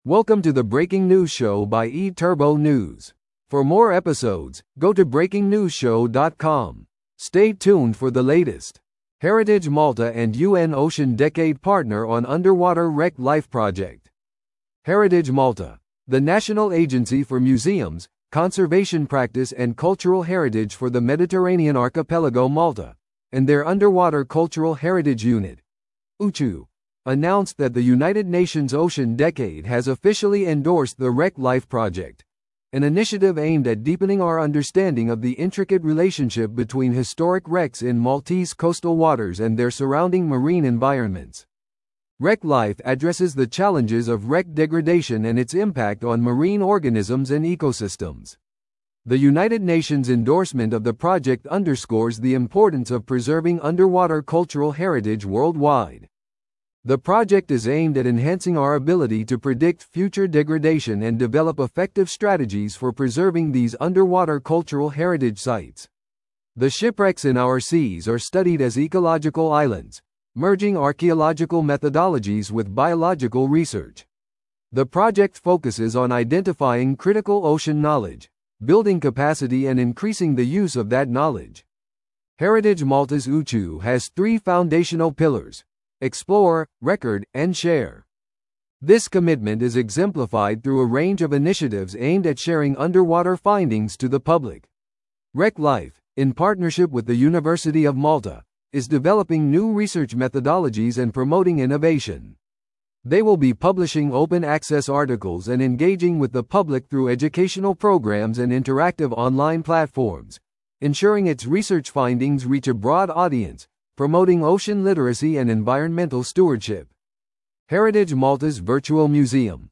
Welcome to the Breaking News Show by eTurbo News. For more episodes, go to breakingnewsshow.com. Stay tuned for the latest. Heritage Malta and UN Ocean Decade partner on underwater wreck life project. Heritage Malta, the National Agency for Museums, Conservation Practice and Cultural Heritage for the Mediterranean Archipelago Malta, and their Underwater Cultural Heritage Unit, UCHU, announced that the United Nations Ocean Decade has officially endorsed the Wreck Life Project, an initiative aimed at deepening our understanding of the intricate relationship between historic wrecks in Maltese coastal waters and their surrounding marine environments. Wreck Life addresses the challenges of wreck degradation and its impact on marine organisms and ecosystems. The United Nations endorsement of the project underscores the importance of preserving underwater cultural heritage worldwide. The project is aimed at enhancing our ability to predict future degradation and develop effective strategies for preserving these underwater cultural heritage sites. The shipwrecks in our seas are studied as ecological islands, merging archaeological methodologies with biological research. The project focuses on identifying critical ocean knowledge, building capacity and increasing the use of that knowledge. Heritage Malta's UCHU has three foundational pillars: explore, record, and share. This commitment is exemplified through a range of initiatives aimed at sharing underwater findings to the public. Wreck Life, in partnership with the University of Malta, is developing new research methodologies and promoting innovation. They will be publishing open access articles and engaging with the public through educational programs and interactive online platforms, ensuring its research findings reach a broad audience, promoting ocean literacy and environmental stewardship. Heritage Malta's Virtual Museum,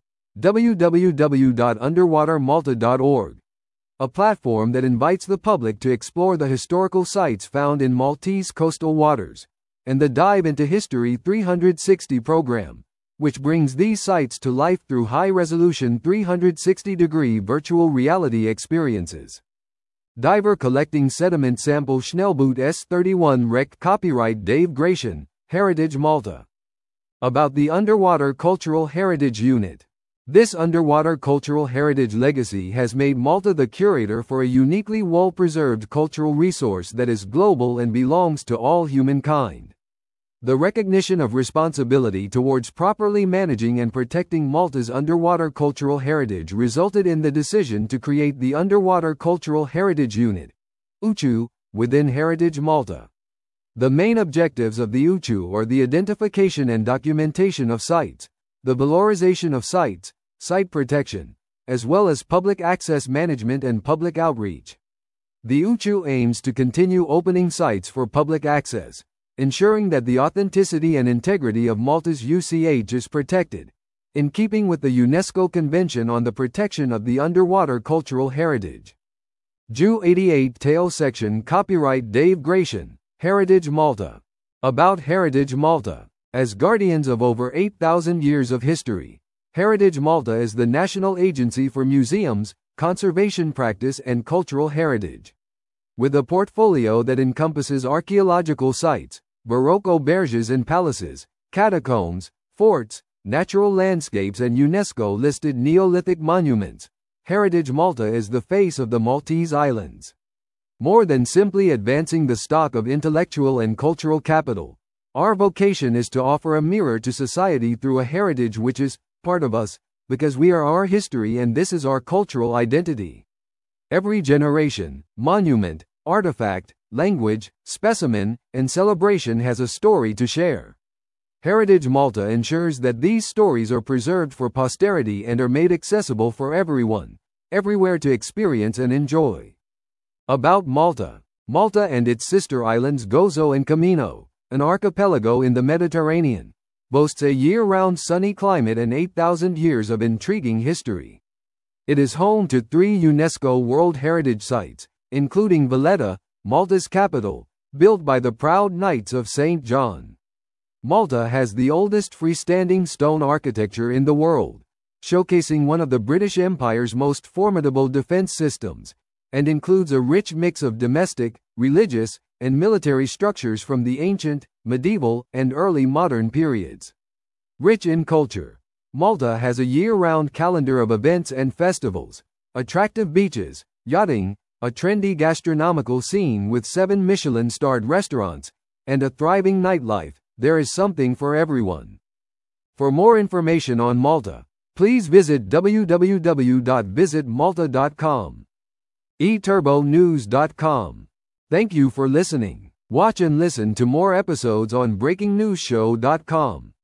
www.underwatermalta.org, a platform that invites the public to explore the historical sites found in Maltese coastal waters, and the Dive into History 360 program, which brings these sites to life through high-resolution 360-degree virtual reality experiences. Diver collecting sediment sample Schnellboot S31 wreck. Copyright Dave Gratian, Heritage Malta. About the Underwater Cultural Heritage Unit. This underwater cultural heritage legacy has made Malta the curator for a uniquely well-preserved cultural resource that is global and belongs to all humankind. The recognition of responsibility towards properly managing and protecting Malta's underwater cultural heritage resulted in the decision to create the Underwater Cultural Heritage Unit, UCHU, within Heritage Malta. The main objectives of the UCHU are the identification and documentation of sites, the valorization of sites, site protection, as well as public access management and public outreach. The UCHU aims to continue opening sites for public access, ensuring that the authenticity and integrity of Malta's UCH is protected, in keeping with the UNESCO Convention on the Protection of the Underwater Cultural Heritage. JU 88 Tail Section. Copyright Dave Gratian, Heritage Malta. About Heritage Malta. As guardians of over 8,000 years of history, Heritage Malta is the National Agency for Museums, Conservation Practice and Cultural Heritage. With a portfolio that encompasses archaeological sites, Baroque auberges and palaces, catacombs, forts, natural landscapes and UNESCO-listed Neolithic monuments, Heritage Malta is the face of the Maltese Islands. More than simply advancing the stock of intellectual and cultural capital, our vocation is to offer a mirror to society through a heritage which is part of us, because we are our history and this is our cultural identity. Every generation, monument, artifact, language, specimen, and celebration has a story to share. Heritage Malta ensures that these stories are preserved for posterity and are made accessible for everyone, everywhere to experience and enjoy. About Malta. Malta and its sister islands Gozo and Camino, an archipelago in the Mediterranean, boasts a year-round sunny climate and 8,000 years of intriguing history. It is home to 3 UNESCO World Heritage Sites, including Valletta, Malta's capital, built by the proud Knights of St. John. Malta has the oldest freestanding stone architecture in the world, showcasing one of the British Empire's most formidable defense systems, and includes a rich mix of domestic, religious, and military structures from the ancient, medieval, and early modern periods. Rich in culture. Malta has a year-round calendar of events and festivals, attractive beaches, yachting, a trendy gastronomical scene with 7 Michelin-starred restaurants, and a thriving nightlife. There is something for everyone. For more information on Malta, please visit www.visitmalta.com. eTurboNews.com. Thank you for listening. Watch and listen to more episodes on BreakingNewsShow.com.